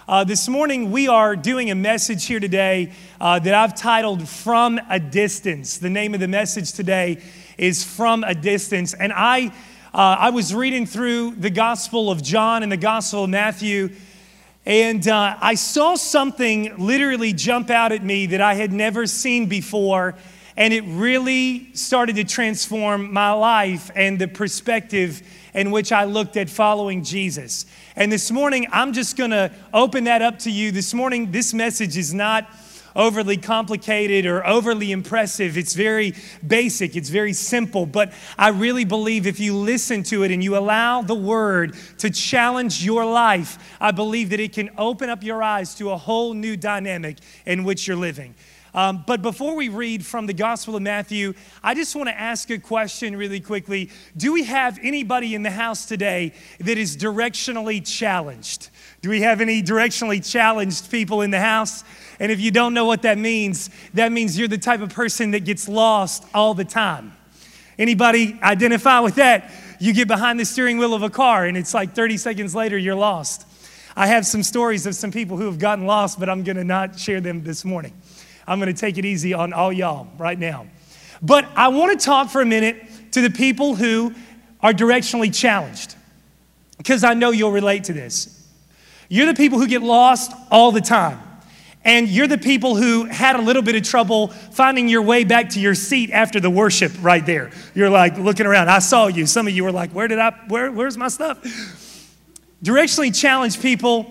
This morning, we are doing a message here today that I've titled From a Distance. The name of the message today is From a Distance. And I was reading through the Gospel of John and the Gospel of Matthew, and I saw something literally jump out at me that I had never seen before, and it really started to transform my life and the perspective in which I looked at following Jesus. And this morning, I'm just going to open that up to you. This morning, this message is not overly complicated or overly impressive. It's very basic. It's very simple. But I really believe if you listen to it and you allow the word to challenge your life, I believe that it can open up your eyes to a whole new dynamic in which you're living. But before we read from the Gospel of Matthew, I just want to ask a question really quickly. Do we have anybody in the house today that is directionally challenged? Do we have any directionally challenged people in the house? And if you don't know what that means you're the type of person that gets lost all the time. Anybody identify with that? You get behind the steering wheel of a car and it's like 30 seconds later you're lost. I have some stories of some people who have gotten lost, but I'm going to not share them this morning. I'm going to take it easy on all y'all right now. But I want to talk for a minute to the people who are directionally challenged, because I know you'll relate to this. You're the people who get lost all the time. And you're the people who had a little bit of trouble finding your way back to your seat after the worship right there. You're like looking around. I saw you. Some of you were like, where's my stuff? Directionally challenged people,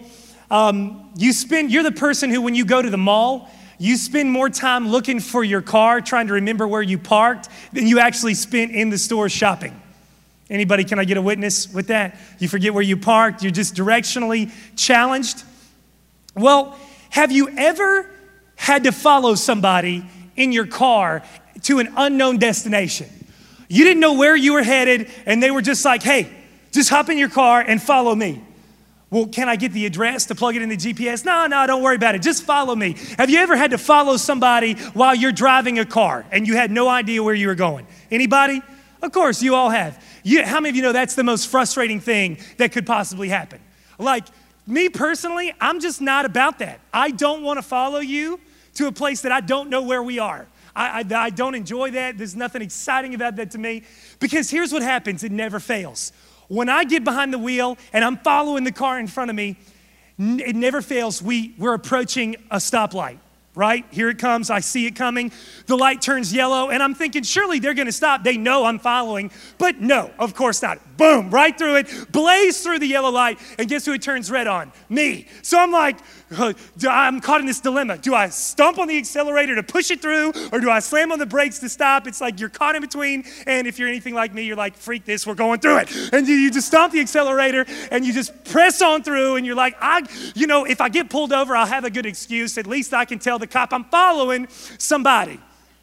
you're the person who, when you go to the mall, you spend more time looking for your car, trying to remember where you parked, than you actually spent in the store shopping. Anybody, can I get a witness with that? You forget where you parked, you're just directionally challenged. Well, have you ever had to follow somebody in your car to an unknown destination? You didn't know where you were headed, and they were just like, hey, just hop in your car and follow me. Well, can I get the address to plug it in the GPS? No, don't worry about it. Just follow me. Have you ever had to follow somebody while you're driving a car and you had no idea where you were going? Anybody? Of course, you all have. How many of you know that's the most frustrating thing that could possibly happen? Like, me personally, I'm just not about that. I don't want to follow you to a place that I don't know where we are. I don't enjoy that. There's nothing exciting about that to me, because here's what happens. It never fails. When I get behind the wheel and I'm following the car in front of me, it never fails. We're approaching a stoplight, right? Here it comes. I see it coming. The light turns yellow, and I'm thinking, surely they're going to stop. They know I'm following. But no, of course not. Boom, right through it, blaze through the yellow light, and guess who it turns red on? Me. So I'm like, I'm caught in this dilemma. Do I stomp on the accelerator to push it through, or do I slam on the brakes to stop? It's like you're caught in between, and if you're anything like me, you're like, freak this, we're going through it. And you just stomp the accelerator, and you just press on through, and you're like, if I get pulled over, I'll have a good excuse. At least I can tell the cop I'm following somebody.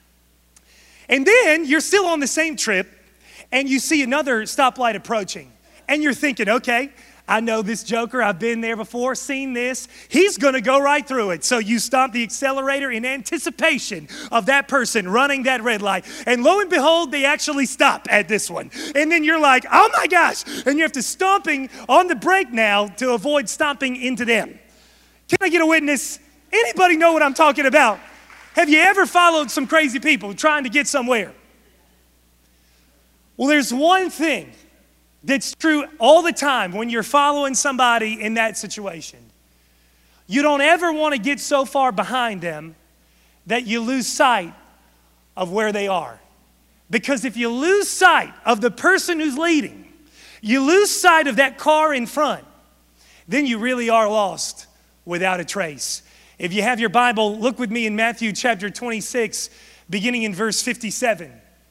And then you're still on the same trip, and you see another stoplight approaching, and you're thinking, okay, I know this joker. I've been there before, seen this. He's going to go right through it. So you stomp the accelerator in anticipation of that person running that red light. And lo and behold, they actually stop at this one. And then you're like, oh my gosh. And you have to stomping on the brake now to avoid stomping into them. Can I get a witness? Anybody know what I'm talking about? Have you ever followed some crazy people trying to get somewhere? Well, there's one thing that's true all the time when you're following somebody in that situation. You don't ever want to get so far behind them that you lose sight of where they are. Because if you lose sight of the person who's leading, you lose sight of that car in front, then you really are lost without a trace. If you have your Bible, look with me in Matthew chapter 26, beginning in verse 57.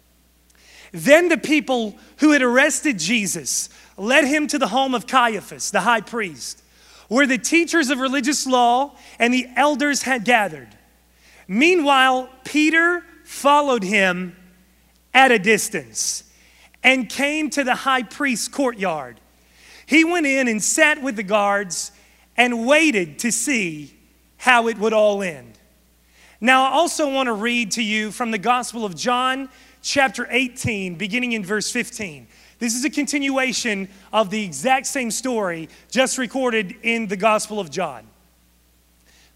Then the people who had arrested Jesus led him to the home of Caiaphas, the high priest, where the teachers of religious law and the elders had gathered. Meanwhile, Peter followed him at a distance and came to the high priest's courtyard. He went in and sat with the guards and waited to see how it would all end. Now, I also want to read to you from the Gospel of John, chapter 18, beginning in verse 15. This is a continuation of the exact same story just recorded in the Gospel of John.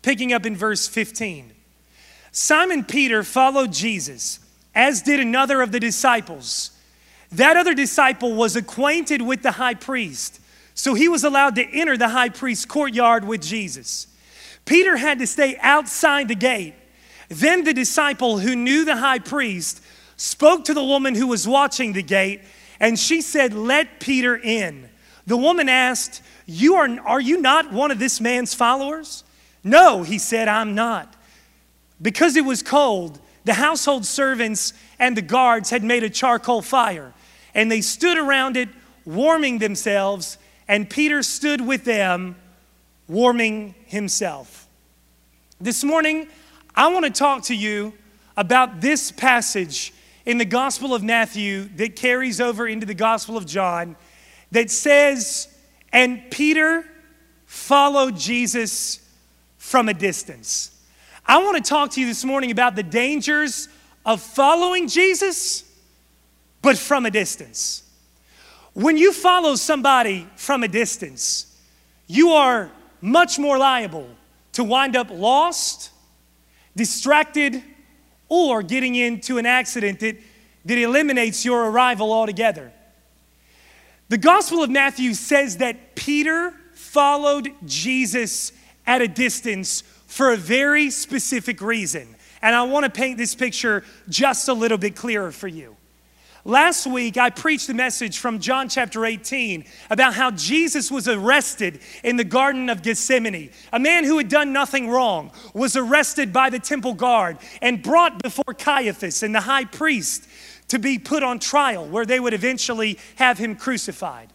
picking up in verse 15. Simon Peter followed Jesus, as did another of the disciples. That other disciple was acquainted with the high priest, so he was allowed to enter the high priest's courtyard with Jesus. Peter had to stay outside the gate. Then the disciple who knew the high priest spoke to the woman who was watching the gate, and she said, "Let Peter in." The woman asked, Are you not one of this man's followers?" "No," he said, "I'm not." Because it was cold, the household servants and the guards had made a charcoal fire, and they stood around it, warming themselves, and Peter stood with them, warming himself. This morning, I want to talk to you about this passage in the Gospel of Matthew that carries over into the Gospel of John that says, "And Peter followed Jesus from a distance." I want to talk to you this morning about the dangers of following Jesus, but from a distance. When you follow somebody from a distance, you are much more liable to wind up lost, distracted, or getting into an accident that eliminates your arrival altogether. The Gospel of Matthew says that Peter followed Jesus at a distance for a very specific reason. And I want to paint this picture just a little bit clearer for you. Last week, I preached a message from John chapter 18 about how Jesus was arrested in the Garden of Gethsemane. A man who had done nothing wrong was arrested by the temple guard and brought before Caiaphas and the high priest to be put on trial, where they would eventually have him crucified.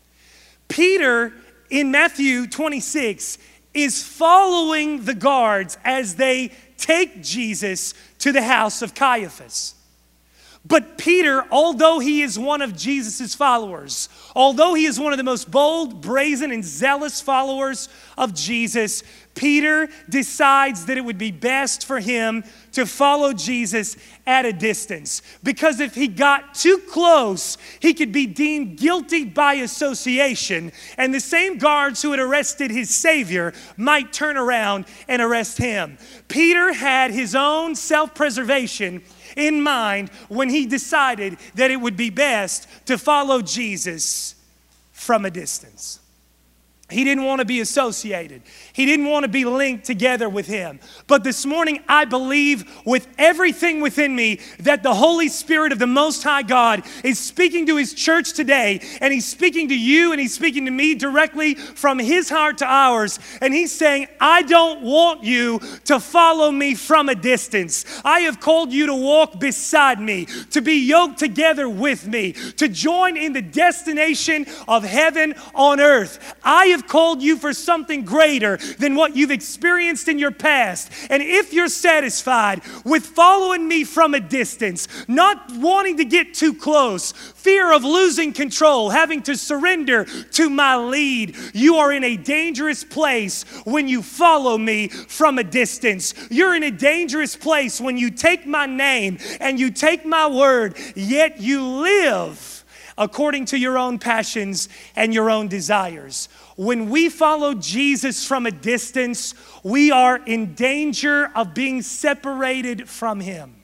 Peter, in Matthew 26, is following the guards as they take Jesus to the house of Caiaphas. But Peter, although he is one of Jesus' followers, although he is one of the most bold, brazen, and zealous followers of Jesus, Peter decides that it would be best for him to follow Jesus at a distance. Because if he got too close, he could be deemed guilty by association, and the same guards who had arrested his Savior might turn around and arrest him. Peter had his own self-preservation in mind when he decided that it would be best to follow Jesus from a distance. He didn't want to be associated. He didn't want to be linked together with him. But this morning, I believe with everything within me that the Holy Spirit of the Most High God is speaking to His church today, and He's speaking to you, and He's speaking to me directly from His heart to ours. And He's saying, I don't want you to follow me from a distance. I have called you to walk beside me, to be yoked together with me, to join in the destination of heaven on earth. I have called you for something greater than what you've experienced in your past. And if you're satisfied with following me from a distance, not wanting to get too close, fear of losing control, having to surrender to my lead, you are in a dangerous place when you follow me from a distance. You're in a dangerous place when you take my name and you take my word, yet you live according to your own passions and your own desires. When we follow Jesus from a distance, we are in danger of being separated from Him.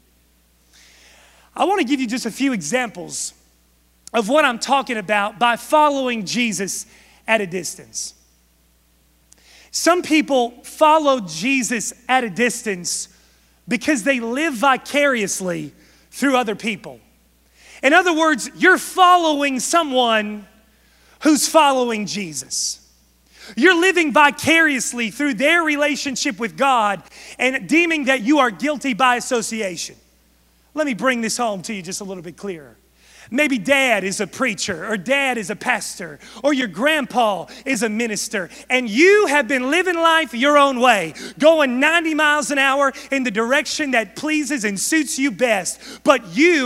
I want to give you just a few examples of what I'm talking about by following Jesus at a distance. Some people follow Jesus at a distance because they live vicariously through other people. In other words, you're following someone who's following Jesus. You're living vicariously through their relationship with God and deeming that you are guilty by association. Let me bring this home to you just a little bit clearer. Maybe dad is a preacher, or dad is a pastor, or your grandpa is a minister, and you have been living life your own way, going 90 miles an hour in the direction that pleases and suits you best, but you have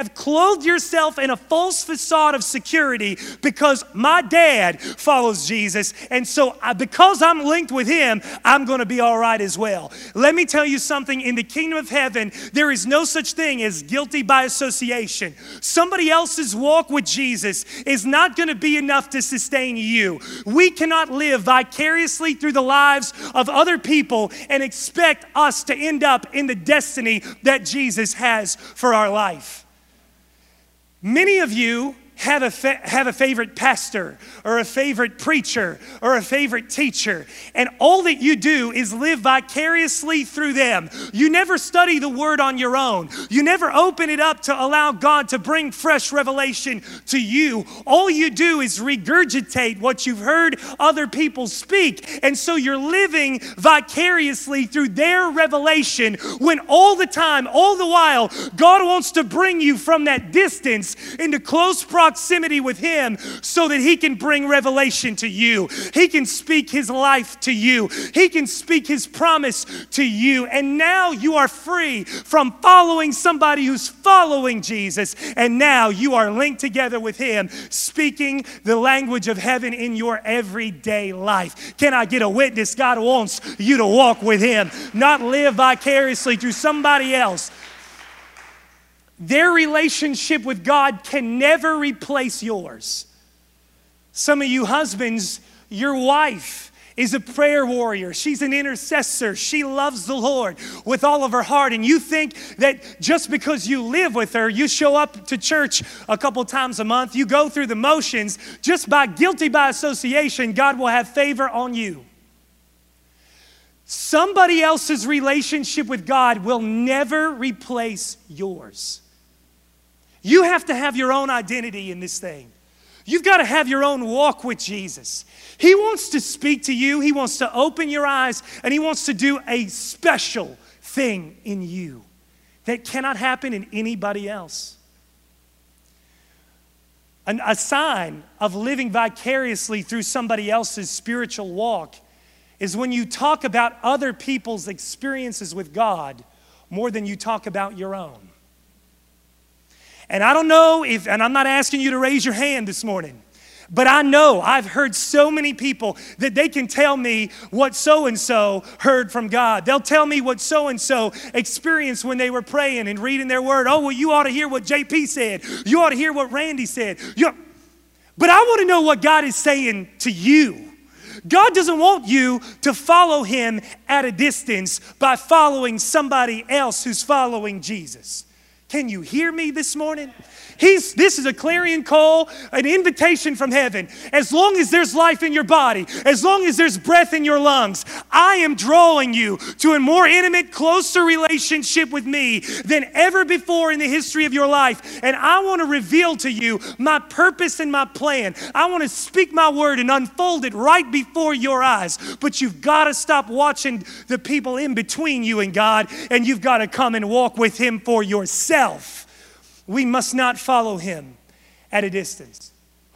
have clothed yourself in a false facade of security because my dad follows Jesus, and so because I'm linked with him, I'm going to be all right as well. Let me tell you something. In the kingdom of heaven, there is no such thing as guilty by association. Somebody else's walk with Jesus is not going to be enough to sustain you. We cannot live vicariously through the lives of other people and expect us to end up in the destiny that Jesus has for our life. Many of you have a favorite pastor or a favorite preacher or a favorite teacher, and all that you do is live vicariously through them. You never study the word on your own. You never open it up to allow God to bring fresh revelation to you. All you do is regurgitate what you've heard other people speak, and so you're living vicariously through their revelation when all the time, all the while, God wants to bring you from that distance into close proximity with him so that he can bring revelation to you. He can speak his life to you. He can speak his promise to you. And now you are free from following somebody who's following Jesus. And now you are linked together with him, speaking the language of heaven in your everyday life. Can I get a witness? God wants you to walk with him, not live vicariously through somebody else. Their relationship with God can never replace yours. Some of you husbands, your wife is a prayer warrior. She's an intercessor. She loves the Lord with all of her heart. And you think that just because you live with her, you show up to church a couple times a month, you go through the motions, just by guilty by association, God will have favor on you. Somebody else's relationship with God will never replace yours. You have to have your own identity in this thing. You've got to have your own walk with Jesus. He wants to speak to you. He wants to open your eyes, and he wants to do a special thing in you that cannot happen in anybody else. A sign of living vicariously through somebody else's spiritual walk is when you talk about other people's experiences with God more than you talk about your own. And I don't know if, and I'm not asking you to raise your hand this morning, but I know I've heard so many people that they can tell me what so-and-so heard from God. They'll tell me what so-and-so experienced when they were praying and reading their word. Oh, well, you ought to hear what JP said. You ought to hear what Randy said. But I want to know what God is saying to you. God doesn't want you to follow him at a distance by following somebody else who's following Jesus. Can you hear me this morning? This is a clarion call, an invitation from heaven. As long as there's life in your body, as long as there's breath in your lungs, I am drawing you to a more intimate, closer relationship with me than ever before in the history of your life. And I want to reveal to you my purpose and my plan. I want to speak my word and unfold it right before your eyes. But you've got to stop watching the people in between you and God, and you've got to come and walk with him for yourself. We must not follow him at a distance.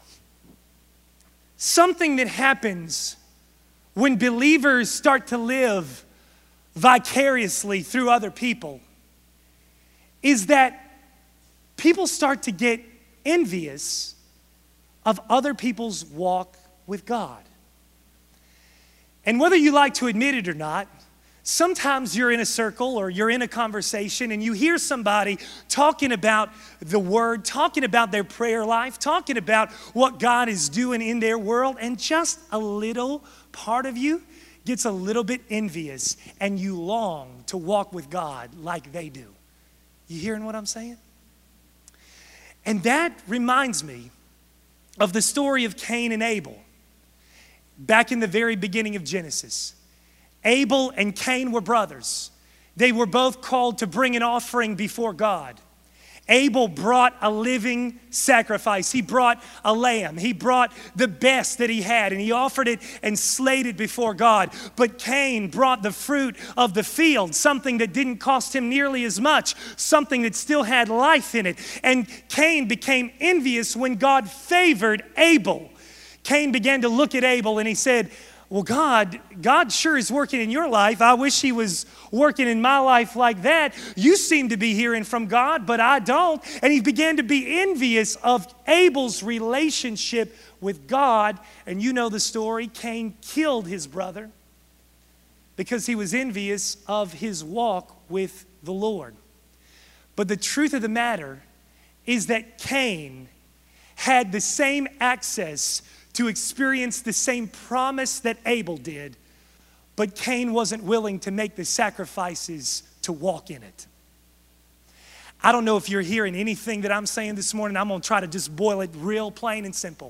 Something that happens when believers start to live vicariously through other people is that people start to get envious of other people's walk with God. And whether you like to admit it or not, sometimes you're in a circle or you're in a conversation and you hear somebody talking about the word, talking about their prayer life, talking about what God is doing in their world, and just a little part of you gets a little bit envious and you long to walk with God like they do. You hearing what I'm saying? And that reminds me of the story of Cain and Abel back in the very beginning of Genesis. Abel and Cain were brothers. They were both called to bring an offering before God. Abel brought a living sacrifice. He brought a lamb. He brought the best that he had, and he offered it and slayed it before God. But Cain brought the fruit of the field, something that didn't cost him nearly as much, something that still had life in it. And Cain became envious when God favored Abel. Cain began to look at Abel and he said, well, God sure is working in your life. I wish he was working in my life like that. You seem to be hearing from God, but I don't. And he began to be envious of Abel's relationship with God. And you know the story. Cain killed his brother because he was envious of his walk with the Lord. But the truth of the matter is that Cain had the same access to experience the same promise that Abel did, but Cain wasn't willing to make the sacrifices to walk in it. I don't know if you're hearing anything that I'm saying this morning. I'm going to try to just boil it real plain and simple.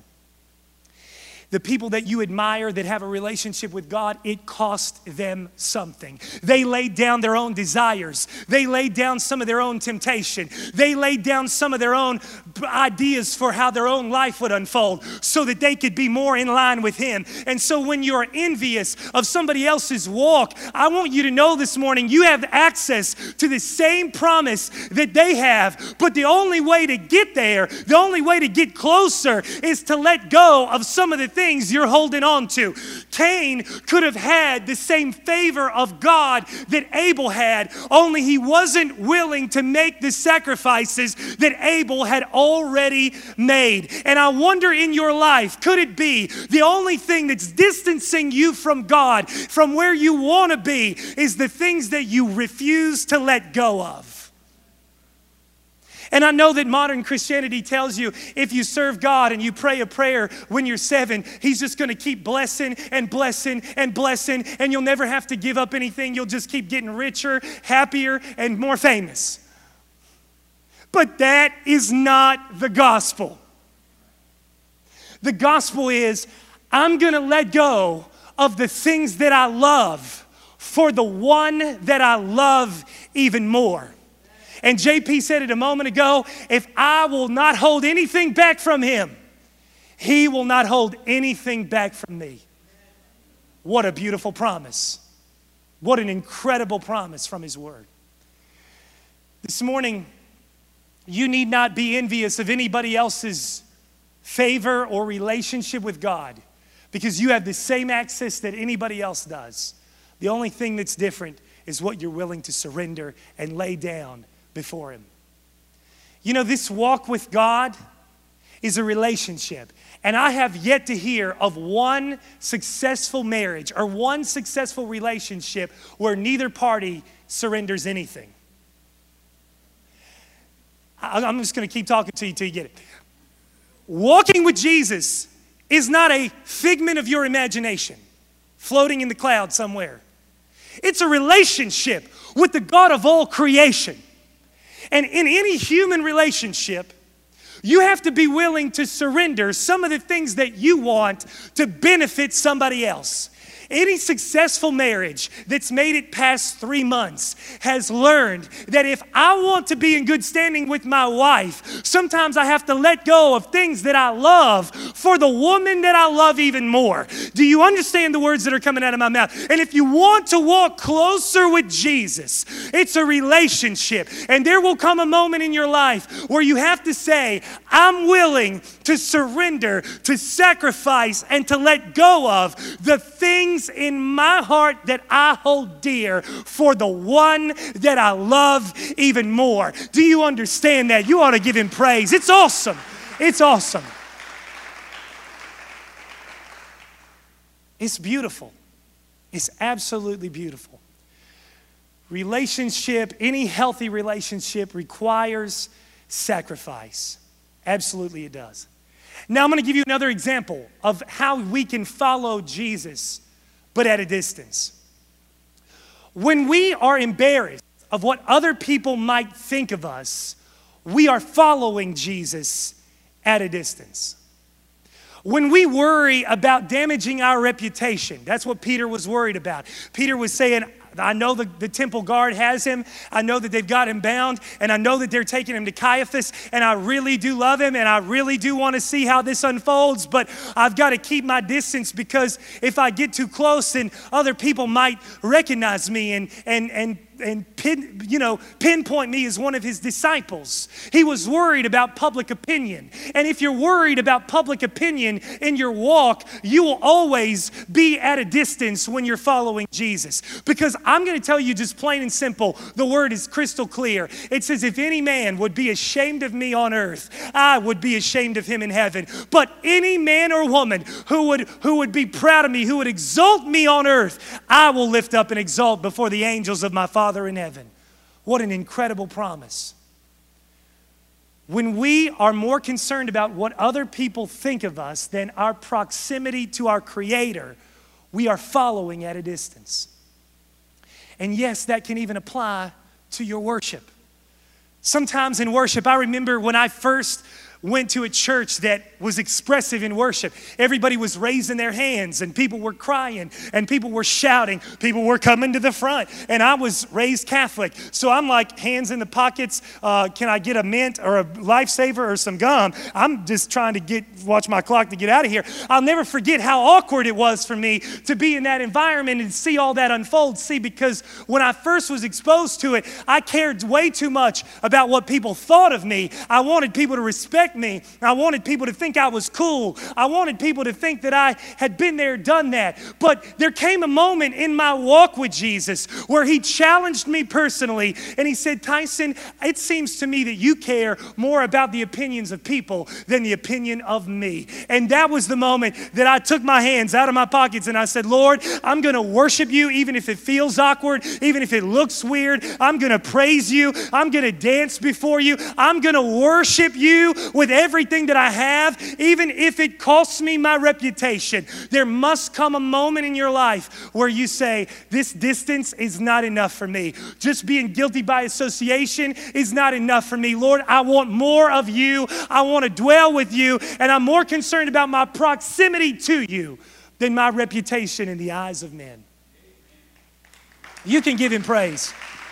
The people that you admire that have a relationship with God, it cost them something. They laid down their own desires. They laid down some of their own temptation. They laid down some of their own ideas for how their own life would unfold so that they could be more in line with Him. And so when you're envious of somebody else's walk, I want you to know this morning you have access to the same promise that they have. But the only way to get there, the only way to get closer is to let go of some of the things you're holding on to. Cain could have had the same favor of God that Abel had, only he wasn't willing to make the sacrifices that Abel had already made. And I wonder in your life, could it be the only thing that's distancing you from God, from where you want to be, is the things that you refuse to let go of? And I know that modern Christianity tells you if you serve God and you pray a prayer when you're 7, He's just going to keep blessing and blessing and blessing, and you'll never have to give up anything. You'll just keep getting richer, happier, and more famous. But that is not the gospel. The gospel is, I'm going to let go of the things that I love for the one that I love even more. And JP said it a moment ago, if I will not hold anything back from Him, He will not hold anything back from me. What a beautiful promise. What an incredible promise from His Word. This morning, you need not be envious of anybody else's favor or relationship with God, because you have the same access that anybody else does. The only thing that's different is what you're willing to surrender and lay down before Him. You know, this walk with God is a relationship. And I have yet to hear of one successful marriage or one successful relationship where neither party surrenders anything. I'm just going to keep talking to you till you get it. Walking with Jesus is not a figment of your imagination floating in the cloud somewhere. It's a relationship with the God of all creation. And in any human relationship, you have to be willing to surrender some of the things that you want to benefit somebody else. Any successful marriage that's made it past 3 months has learned that if I want to be in good standing with my wife, sometimes I have to let go of things that I love for the woman that I love even more. Do you understand the words that are coming out of my mouth? And if you want to walk closer with Jesus, it's a relationship. And there will come a moment in your life where you have to say, I'm willing to surrender, to sacrifice, and to let go of the things in my heart that I hold dear for the one that I love even more. Do you understand that? You ought to give Him praise. It's awesome. It's awesome. It's beautiful. It's absolutely beautiful. Relationship, any healthy relationship requires sacrifice. Absolutely it does. Now I'm going to give you another example of how we can follow Jesus, but at a distance. When we are embarrassed of what other people might think of us, we are following Jesus at a distance. When we worry about damaging our reputation, that's what Peter was worried about. Peter was saying, I know the temple guard has him. I know that they've got him bound. And I know that they're taking him to Caiaphas. And I really do love him. And I really do want to see how this unfolds. But I've got to keep my distance, because if I get too close, then other people might recognize me and pinpoint me as one of his disciples. He was worried about public opinion. And if you're worried about public opinion in your walk, you will always be at a distance when you're following Jesus. Because I'm going to tell you just plain and simple, the word is crystal clear. It says, if any man would be ashamed of me on earth, I would be ashamed of him in heaven. But any man or woman who would be proud of me, who would exalt me on earth, I will lift up and exalt before the angels of my Father in heaven. What an incredible promise. When we are more concerned about what other people think of us than our proximity to our Creator, we are following at a distance. And yes, that can even apply to your worship. Sometimes in worship, I remember when I first went to a church that was expressive in worship. Everybody was raising their hands and people were crying and people were shouting. People were coming to the front. And I was raised Catholic. So I'm like, hands in the pockets. Can I get a mint or a lifesaver or some gum? I'm just trying to watch my clock to get out of here. I'll never forget how awkward it was for me to be in that environment and see all that unfold. See, because when I first was exposed to it, I cared way too much about what people thought of me. I wanted people to respect me. I wanted people to think I was cool. I wanted people to think that I had been there, done that. But there came a moment in my walk with Jesus where he challenged me personally and he said, Tyson, it seems to me that you care more about the opinions of people than the opinion of me. And that was the moment that I took my hands out of my pockets and I said, Lord, I'm going to worship you even if it feels awkward, even if it looks weird. I'm going to praise you. I'm going to dance before you. I'm going to worship you with everything that I have, even if it costs me my reputation. There must come a moment in your life where you say, this distance is not enough for me. Just being guilty by association is not enough for me. Lord, I want more of you. I want to dwell with you, and I'm more concerned about my proximity to you than my reputation in the eyes of men. You can give him praise.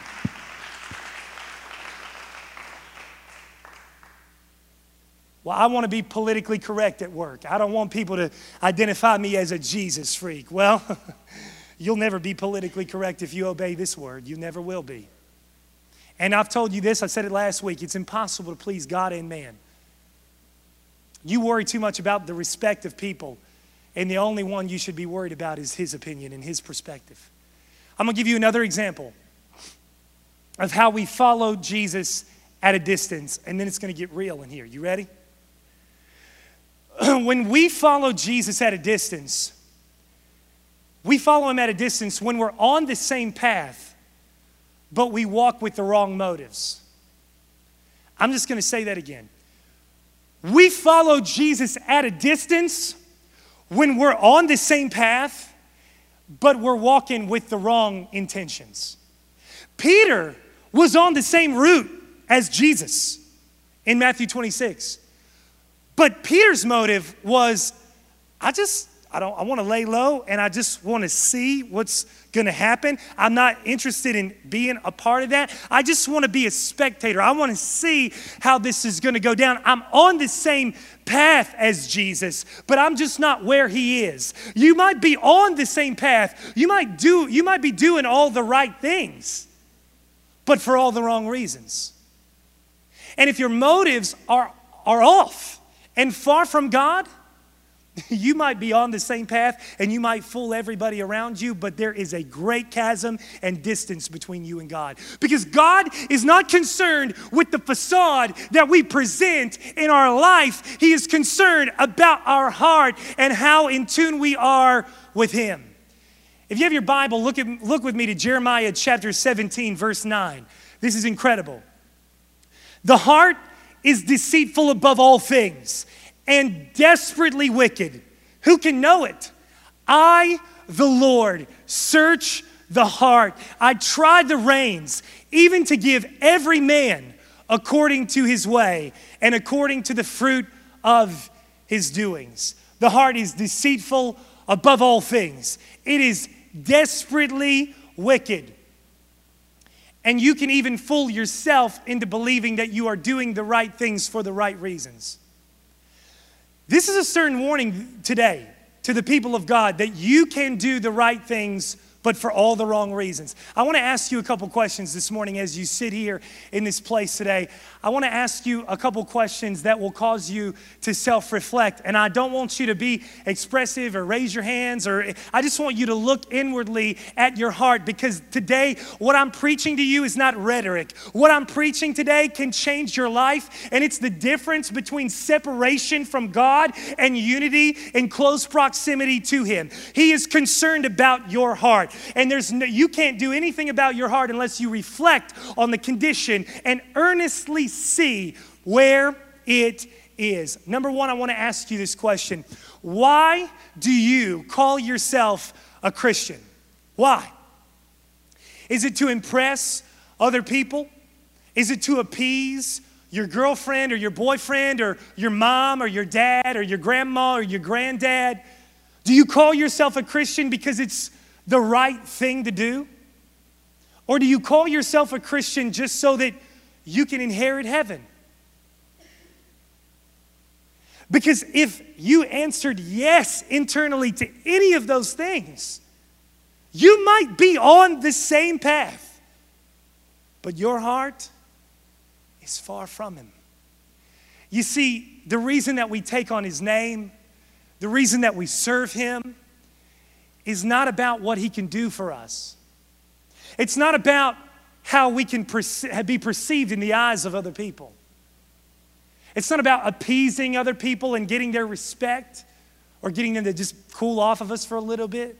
Well, I want to be politically correct at work. I don't want people to identify me as a Jesus freak. Well, you'll never be politically correct if you obey this word. You never will be. And I've told you this, I said it last week, it's impossible to please God and man. You worry too much about the respect of people, and the only one you should be worried about is his opinion and his perspective. I'm going to give you another example of how we follow Jesus at a distance, and then it's going to get real in here. You ready? When we follow Jesus at a distance, we follow him at a distance when we're on the same path, but we walk with the wrong motives. I'm just going to say that again. We follow Jesus at a distance when we're on the same path, but we're walking with the wrong intentions. Peter was on the same route as Jesus in Matthew 26. But Peter's motive was, I want to lay low and I just want to see what's going to happen. I'm not interested in being a part of that. I just want to be a spectator. I want to see how this is going to go down. I'm on the same path as Jesus, but I'm just not where he is. You might be on the same path. You might be doing all the right things, but for all the wrong reasons. And if your motives are off and far from God, you might be on the same path and you might fool everybody around you, but there is a great chasm and distance between you and God. Because God is not concerned with the facade that we present in our life. He is concerned about our heart and how in tune we are with him. If you have your Bible, look with me to Jeremiah chapter 17, verse 9. This is incredible. The heart is deceitful above all things and desperately wicked. Who can know it? I, the Lord, search the heart. I try the reins, even to give every man according to his way and according to the fruit of his doings. The heart is deceitful above all things. It is desperately wicked. And you can even fool yourself into believing that you are doing the right things for the right reasons. This is a certain warning today to the people of God that you can do the right things but for all the wrong reasons. I want to ask you a couple questions this morning as you sit here in this place today. I want to ask you a couple questions that will cause you to self-reflect. And I don't want you to be expressive or raise your hands, or I just want you to look inwardly at your heart, because today what I'm preaching to you is not rhetoric. What I'm preaching today can change your life, and it's the difference between separation from God and unity in close proximity to Him. He is concerned about your heart. And you can't do anything about your heart unless you reflect on the condition and earnestly see where it is. Number one, I want to ask you this question. Why do you call yourself a Christian? Why? Is it to impress other people? Is it to appease your girlfriend or your boyfriend or your mom or your dad or your grandma or your granddad? Do you call yourself a Christian because it's the right thing to do? Or do you call yourself a Christian just so that you can inherit heaven? Because if you answered yes internally to any of those things, you might be on the same path, but your heart is far from Him. You see, the reason that we take on His name, the reason that we serve Him, is not about what He can do for us. It's not about how we can be perceived in the eyes of other people. It's not about appeasing other people and getting their respect or getting them to just cool off of us for a little bit.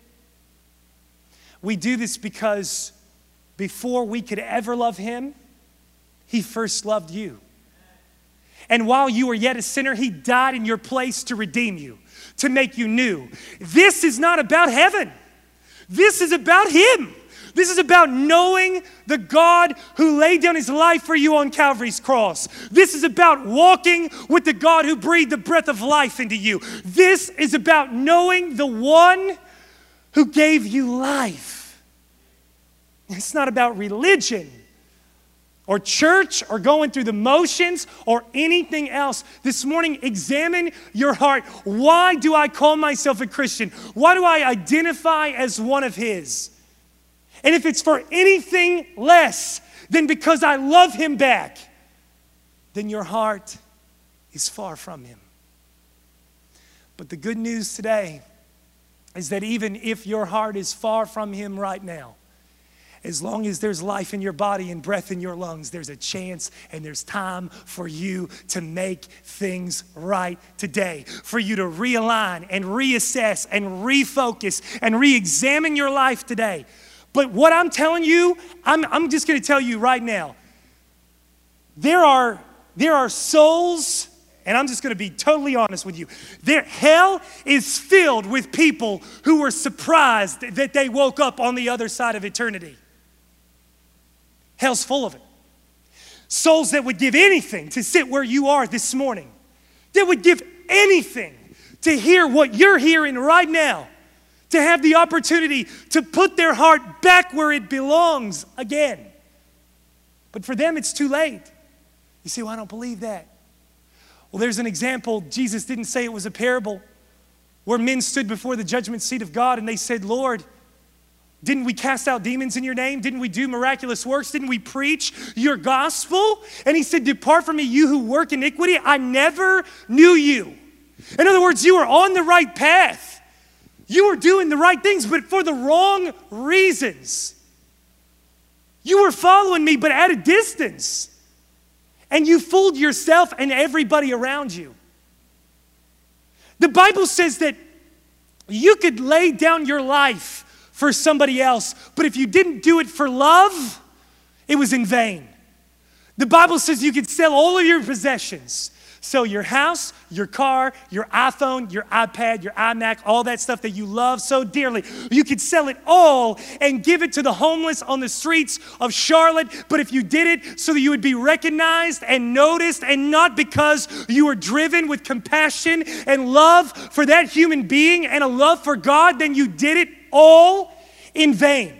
We do this because before we could ever love Him, He first loved you. And while you were yet a sinner, He died in your place to redeem you, to make you new. This is not about heaven. This is about Him. This is about knowing the God who laid down His life for you on Calvary's cross. This is about walking with the God who breathed the breath of life into you. This is about knowing the one who gave you life. It's not about religion or church or going through the motions or anything else. This morning, examine your heart. Why do I call myself a Christian? Why do I identify as one of His? And if it's for anything less than because I love Him back, then your heart is far from Him. But the good news today is that even if your heart is far from Him right now, as long as there's life in your body and breath in your lungs, there's a chance and there's time for you to make things right today, for you to realign and reassess and refocus and re-examine your life today. But what I'm telling you, I'm just going to tell you right now, there are souls, and I'm just going to be totally honest with you. Hell is filled with people who were surprised that they woke up on the other side of eternity. Hell's full of it. Souls that would give anything to sit where you are this morning. That would give anything to hear what you're hearing right now. To have the opportunity to put their heart back where it belongs again. But for them, it's too late. You say, well, I don't believe that. Well, there's an example. Jesus didn't say it was a parable where men stood before the judgment seat of God and they said, Lord, didn't we cast out demons in your name? Didn't we do miraculous works? Didn't we preach your gospel? And He said, depart from me, you who work iniquity. I never knew you. In other words, you were on the right path. You were doing the right things, but for the wrong reasons. You were following me, but at a distance. And you fooled yourself and everybody around you. The Bible says that you could lay down your life for somebody else, but if you didn't do it for love, it was in vain. The Bible says you could sell all of your possessions. Sell your house, your car, your iPhone, your iPad, your iMac, all that stuff that you love so dearly. You could sell it all and give it to the homeless on the streets of Charlotte. But if you did it so that you would be recognized and noticed and not because you were driven with compassion and love for that human being and a love for God, then you did it all in vain.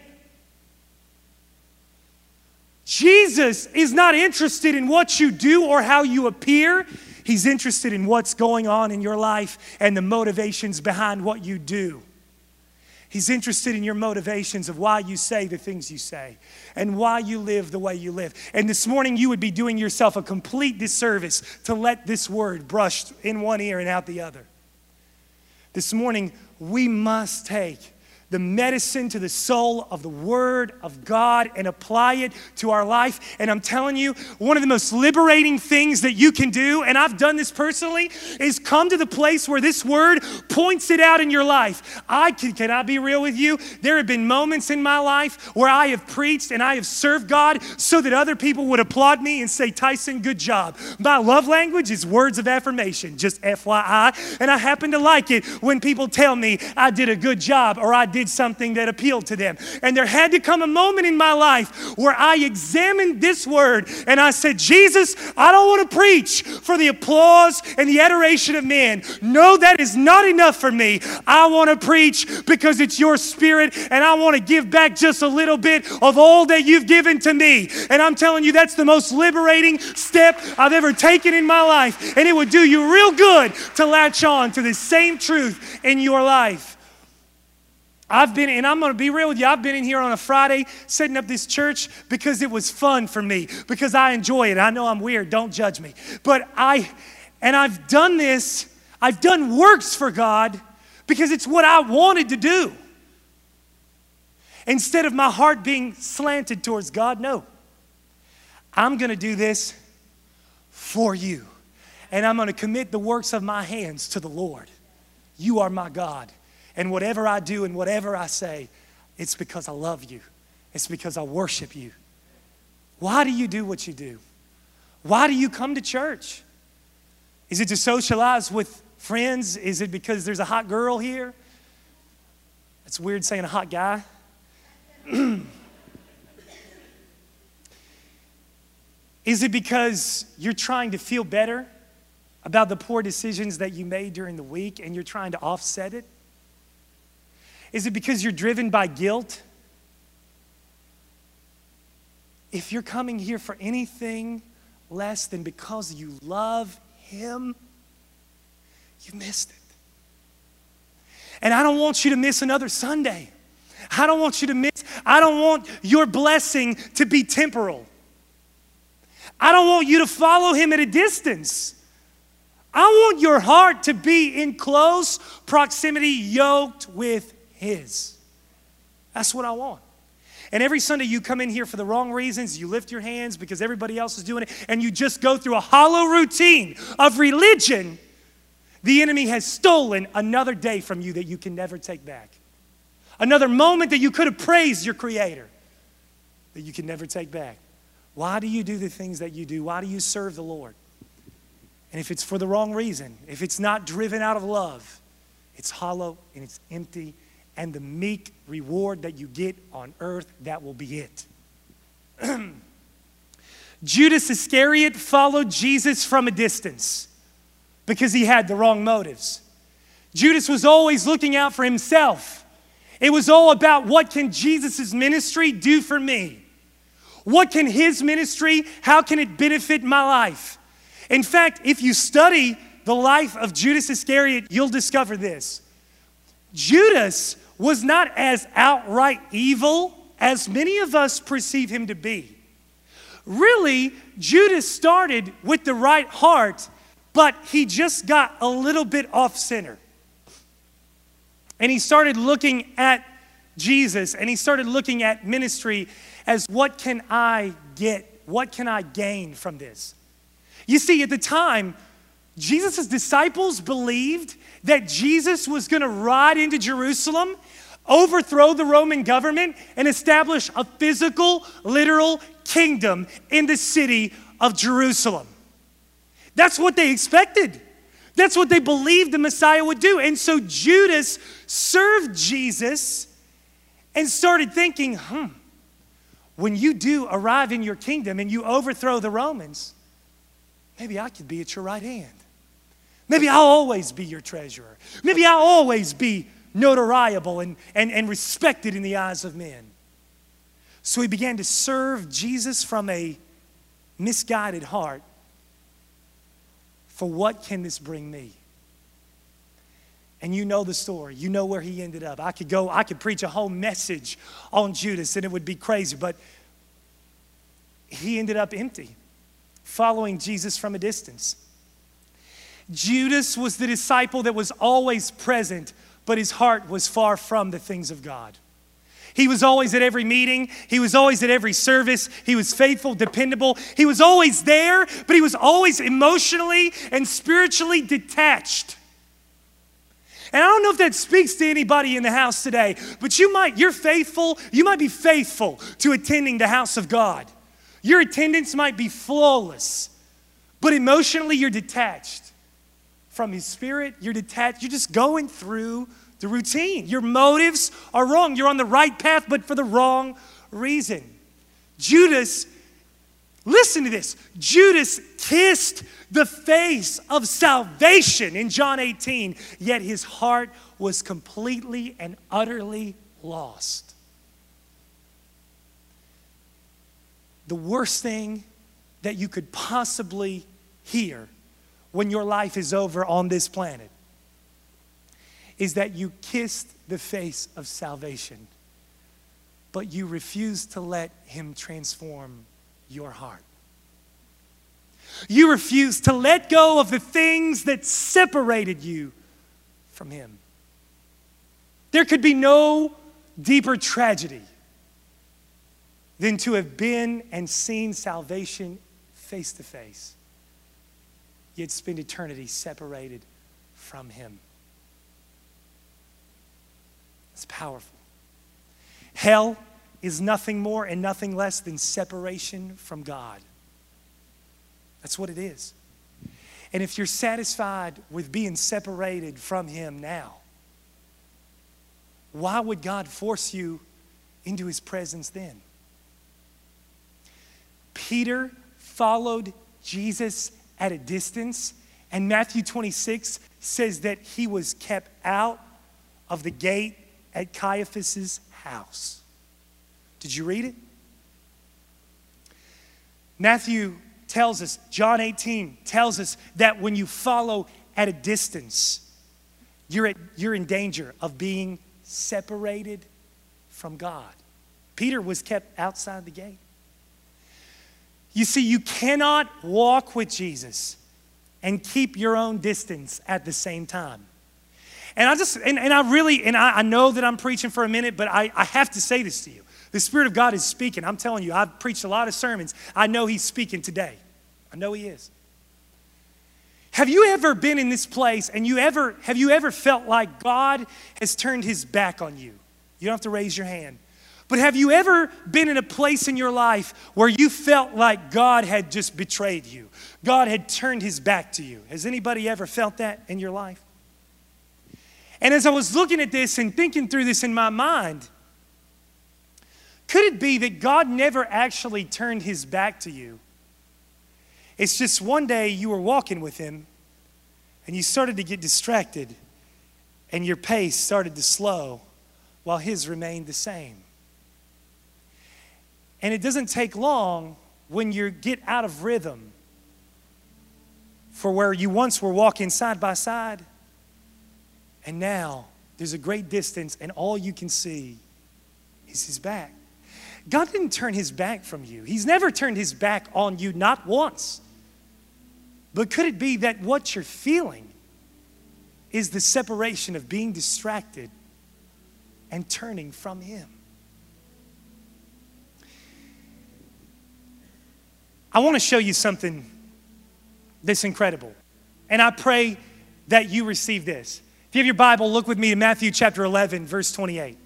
Jesus is not interested in what you do or how you appear. He's interested in what's going on in your life and the motivations behind what you do. He's interested in your motivations of why you say the things you say and why you live the way you live. And this morning you would be doing yourself a complete disservice to let this word brush in one ear and out the other. This morning we must take the medicine to the soul of the Word of God and apply it to our life. And I'm telling you, one of the most liberating things that you can do, and I've done this personally, is come to the place where this Word points it out in your life. Can I be real with you? There have been moments in my life where I have preached and I have served God so that other people would applaud me and say, Tyson, good job. My love language is words of affirmation, just FYI. And I happen to like it when people tell me I did a good job or I did something that appealed to them. And there had to come a moment in my life where I examined this word and I said, Jesus, I don't want to preach for the applause and the adoration of men. No, that is not enough for me. I want to preach because it's your spirit and I want to give back just a little bit of all that you've given to me. And I'm telling you, that's the most liberating step I've ever taken in my life. And it would do you real good to latch on to the same truth in your life. I'm going to be real with you, I've been in here on a Friday setting up this church because it was fun for me, because I enjoy it. I know I'm weird, don't judge me. But I've done this, I've done works for God because it's what I wanted to do. Instead of my heart being slanted towards God, no. I'm going to do this for you. And I'm going to commit the works of my hands to the Lord. You are my God. And whatever I do and whatever I say, it's because I love you. It's because I worship you. Why do you do what you do? Why do you come to church? Is it to socialize with friends? Is it because there's a hot girl here? It's weird saying a hot guy. Is it because you're trying to feel better about the poor decisions that you made during the week and you're trying to offset it? Is it because you're driven by guilt? If you're coming here for anything less than because you love Him, you missed it. And I don't want you to miss another Sunday. I don't want your blessing to be temporal. I don't want you to follow Him at a distance. I want your heart to be in close proximity, yoked with His. That's what I want. And every Sunday you come in here for the wrong reasons, you lift your hands because everybody else is doing it, and you just go through a hollow routine of religion, the enemy has stolen another day from you that you can never take back. Another moment that you could have praised your Creator that you can never take back. Why do you do the things that you do? Why do you serve the Lord? And if it's for the wrong reason, if it's not driven out of love, it's hollow and it's empty. And the meek reward that you get on earth, that will be it. Judas Iscariot followed Jesus from a distance because he had the wrong motives. Judas was always looking out for himself. It was all about, what can Jesus' ministry do for me? What can his ministry, how can it benefit my life? In fact, if you study the life of Judas Iscariot, you'll discover this. Judas was not as outright evil as many of us perceive him to be. Really, Judas started with the right heart, but he just got a little bit off center. And he started looking at Jesus, and he started looking at ministry as, what can I get? What can I gain from this? You see, at the time, Jesus' disciples believed that Jesus was going to ride into Jerusalem, overthrow the Roman government, and establish a physical, literal kingdom in the city of Jerusalem. That's what they expected. That's what they believed the Messiah would do. And so Judas served Jesus and started thinking, when you do arrive in your kingdom and you overthrow the Romans, maybe I could be at your right hand. Maybe I'll always be your treasurer. Maybe I'll always be notariable and respected in the eyes of men. So he began to serve Jesus from a misguided heart. For what can this bring me? And you know the story. You know where he ended up. I could preach a whole message on Judas and it would be crazy, but he ended up empty, following Jesus from a distance. Judas was the disciple that was always present, but his heart was far from the things of God. He was always at every meeting. He was always at every service. He was faithful, dependable. He was always there, but he was always emotionally and spiritually detached. And I don't know if that speaks to anybody in the house today, but you might be faithful to attending the house of God. Your attendance might be flawless, but emotionally you're detached from his spirit. You're detached. You're just going through the routine. Your motives are wrong. You're on the right path, but for the wrong reason. Judas, listen to this. Judas kissed the face of salvation in John 18, yet his heart was completely and utterly lost. The worst thing that you could possibly hear when your life is over on this planet is that you kissed the face of salvation, but you refused to let him transform your heart. You refused to let go of the things that separated you from him. There could be no deeper tragedy than to have been and seen salvation face to face, yet spend eternity separated from him. It's powerful. Hell is nothing more and nothing less than separation from God. That's what it is. And if you're satisfied with being separated from him now, why would God force you into his presence then? Peter followed Jesus at a distance, and Matthew 26 says that he was kept out of the gate at Caiaphas' house. Did you read it? Matthew tells us, John 18 tells us that when you follow at a distance, you're in danger of being separated from God. Peter was kept outside the gate. You see, you cannot walk with Jesus and keep your own distance at the same time. And I know that I'm preaching for a minute, but I have to say this to you. The Spirit of God is speaking. I'm telling you, I've preached a lot of sermons. I know he's speaking today. I know he is. Have you ever been in this place and have you ever felt like God has turned his back on you? You don't have to raise your hand. But have you ever been in a place in your life where you felt like God had just betrayed you? God had turned his back to you. Has anybody ever felt that in your life? And as I was looking at this and thinking through this in my mind, could it be that God never actually turned his back to you? It's just one day you were walking with him and you started to get distracted and your pace started to slow while his remained the same. And it doesn't take long when you get out of rhythm for where you once were walking side by side, and now there's a great distance and all you can see is his back. God didn't turn his back from you. He's never turned his back on you, not once. But could it be that what you're feeling is the separation of being distracted and turning from him? I want to show you something that's incredible. And I pray that you receive this. If you have your Bible, look with me to Matthew chapter 11, verse 28.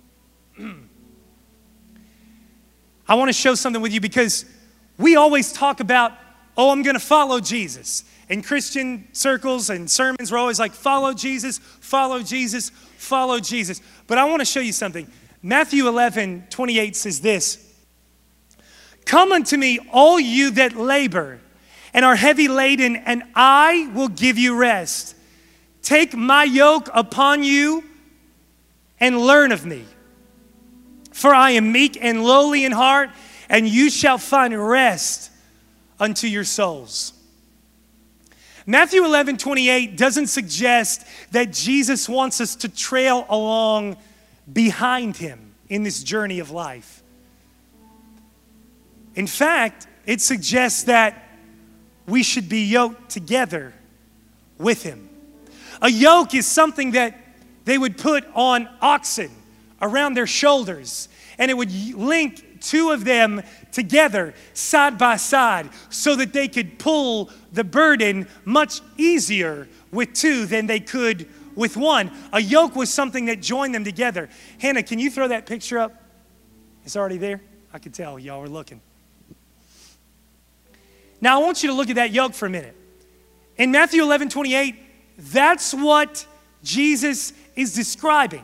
I want to show something with you because we always talk about, oh, I'm going to follow Jesus. In Christian circles and sermons, we're always like, follow Jesus, follow Jesus, follow Jesus. But I want to show you something. Matthew 11, 28 says this. Come unto me, all you that labor and are heavy laden, and I will give you rest. Take my yoke upon you and learn of me. For I am meek and lowly in heart, and you shall find rest unto your souls. Matthew 11:28 doesn't suggest that Jesus wants us to trail along behind him in this journey of life. In fact, it suggests that we should be yoked together with him. A yoke is something that they would put on oxen around their shoulders, and it would link two of them together side by side so that they could pull the burden much easier with two than they could with one. A yoke was something that joined them together. Hannah, can you throw that picture up? It's already there? I could tell y'all were looking. Now I want you to look at that yoke for a minute. In Matthew 11:28, that's what Jesus is describing.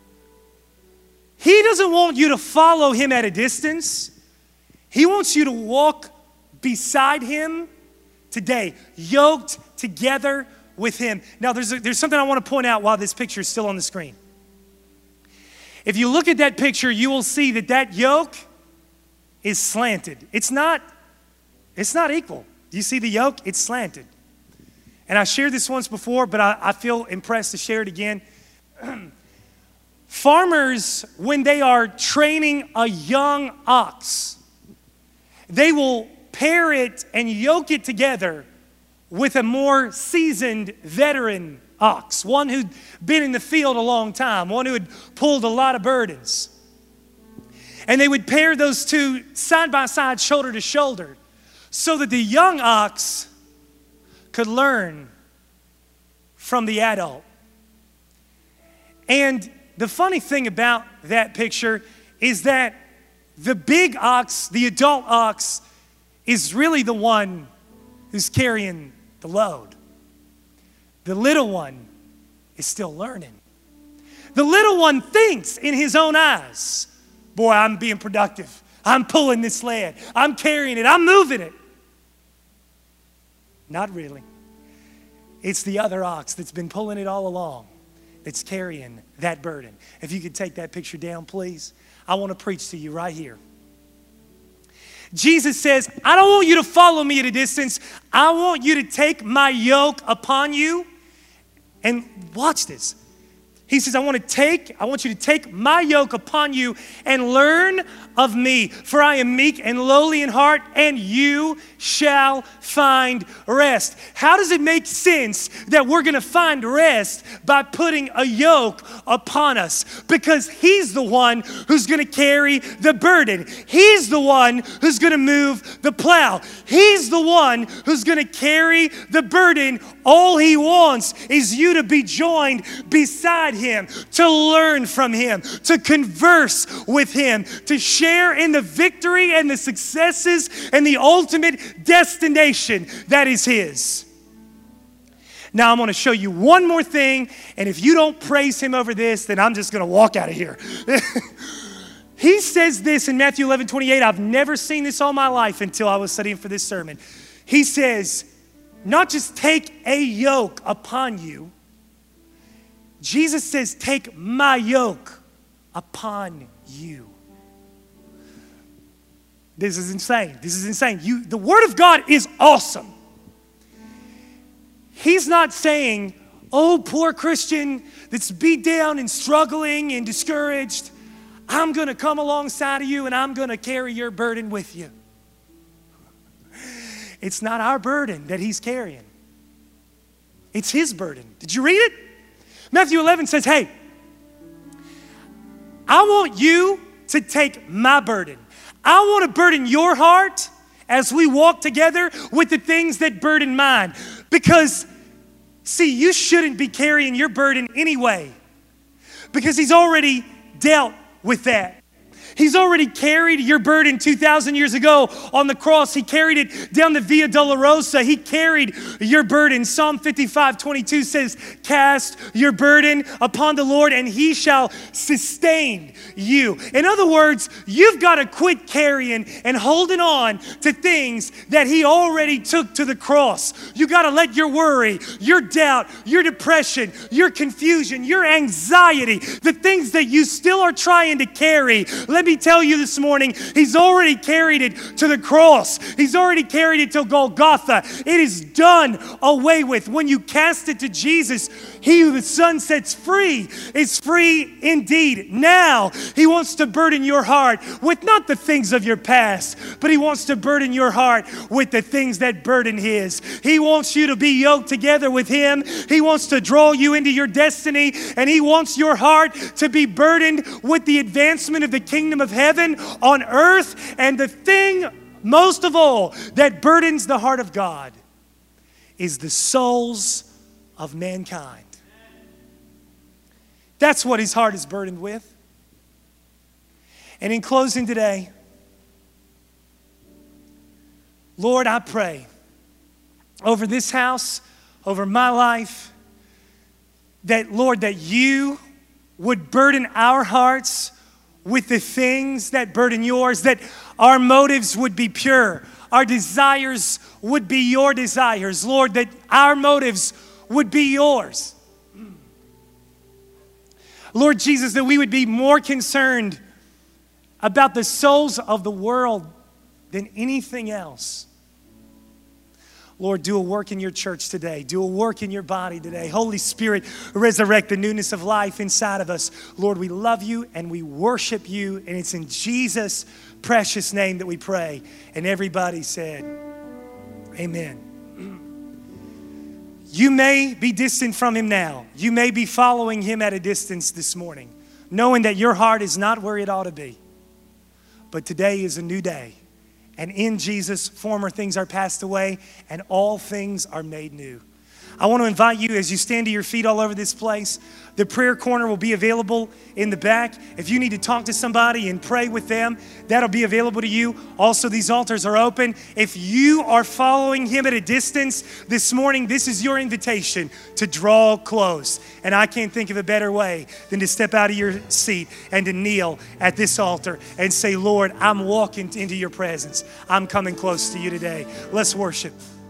He doesn't want you to follow him at a distance. He wants you to walk beside him today, yoked together with him. Now, there's something I want to point out while this picture is still on the screen. If you look at that picture, you will see that that yoke is slanted. It's not equal. Do you see the yoke? It's slanted. And I shared this once before, but I feel impressed to share it again. Farmers, when they are training a young ox, they will pair it and yoke it together with a more seasoned veteran ox, one who'd been in the field a long time, one who had pulled a lot of burdens. And they would pair those two side by side, shoulder to shoulder, so that the young ox could learn from the adult. And the funny thing about that picture is that the big ox, the adult ox, is really the one who's carrying the load. The little one is still learning. The little one thinks in his own eyes, boy, I'm being productive. I'm pulling this sled. I'm carrying it. I'm moving it. Not really. It's the other ox that's been pulling it all along that's carrying that burden. If you could take that picture down, please. I want to preach to you right here. Jesus says, I don't want you to follow me at a distance. I want you to take my yoke upon you. And watch this. He says, I want you to take my yoke upon you and learn of me, for I am meek and lowly in heart, and you shall find rest. How does it make sense that we're going to find rest by putting a yoke upon us? Because he's the one who's going to carry the burden. He's the one who's going to move the plow. He's the one who's going to carry the burden. All he wants is you to be joined beside him, to learn from him, to converse with him, to share in the victory and the successes and the ultimate destination that is his. Now I'm going to show you one more thing, and if you don't praise him over this, then I'm just going to walk out of here. He says this in Matthew 11:28. I've never seen this all my life until I was studying for this sermon. He says, not just take a yoke upon you. Jesus says, take my yoke upon you. This is insane. This is insane. The Word of God is awesome. He's not saying, oh, poor Christian that's beat down and struggling and discouraged, I'm going to come alongside of you and I'm going to carry your burden with you. It's not our burden that he's carrying. It's his burden. Did you read it? Matthew 11 says, hey, I want you to take my burden. I want to burden your heart as we walk together with the things that burden mine. Because, see, you shouldn't be carrying your burden anyway. Because he's already dealt with that. He's already carried your burden 2,000 years ago on the cross. He carried it down the Via Dolorosa. He carried your burden. Psalm 55:22 says, cast your burden upon the Lord and he shall sustain you. In other words, you've got to quit carrying and holding on to things that he already took to the cross. You got to let your worry, your doubt, your depression, your confusion, your anxiety, the things that you still are trying to carry, let let me tell you this morning, he's already carried it to the cross. He's already carried it to Golgotha. It is done away with. When you cast it to Jesus, he who the Son sets free is free indeed. Now, he wants to burden your heart with not the things of your past, but he wants to burden your heart with the things that burden his. He wants you to be yoked together with him. He wants to draw you into your destiny, and he wants your heart to be burdened with the advancement of the kingdom of heaven on earth. And the thing most of all that burdens the heart of God is the souls of mankind. That's what his heart is burdened with. And in closing today, Lord, I pray over this house, over my life, that, Lord, that you would burden our hearts with the things that burden yours, that our motives would be pure, our desires would be your desires, Lord, that our motives would be yours. Lord Jesus, that we would be more concerned about the souls of the world than anything else. Lord, do a work in your church today. Do a work in your body today. Holy Spirit, resurrect the newness of life inside of us. Lord, we love you and we worship you, and it's in Jesus' precious name that we pray. And everybody said, amen. You may be distant from him now. You may be following him at a distance this morning, knowing that your heart is not where it ought to be. But today is a new day. And in Jesus, former things are passed away and all things are made new. I want to invite you as you stand to your feet all over this place. The prayer corner will be available in the back. If you need to talk to somebody and pray with them, that'll be available to you. Also, these altars are open. If you are following him at a distance this morning, this is your invitation to draw close. And I can't think of a better way than to step out of your seat and to kneel at this altar and say, Lord, I'm walking into your presence. I'm coming close to you today. Let's worship.